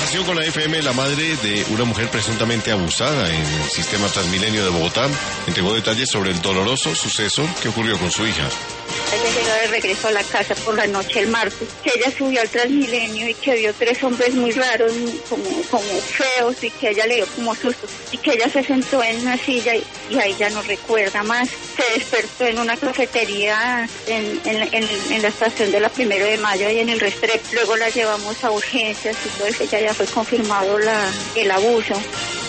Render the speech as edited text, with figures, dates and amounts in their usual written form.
conversación con la FM, la madre de una mujer presuntamente abusada en el sistema Transmilenio de Bogotá entregó detalles sobre el doloroso suceso que ocurrió con su hija. Ella llegó de regreso a la casa por la noche el martes, que ella subió al Transmilenio y que vio 3 hombres muy raros, como feos, y que ella le dio como susto, y que ella se sentó en una silla y ahí ya no recuerda más. Se despertó en una cafetería en la estación de la 1 de Mayo y en el Restrepo. Luego la llevamos a urgencias y todo eso, ya fue confirmado el abuso.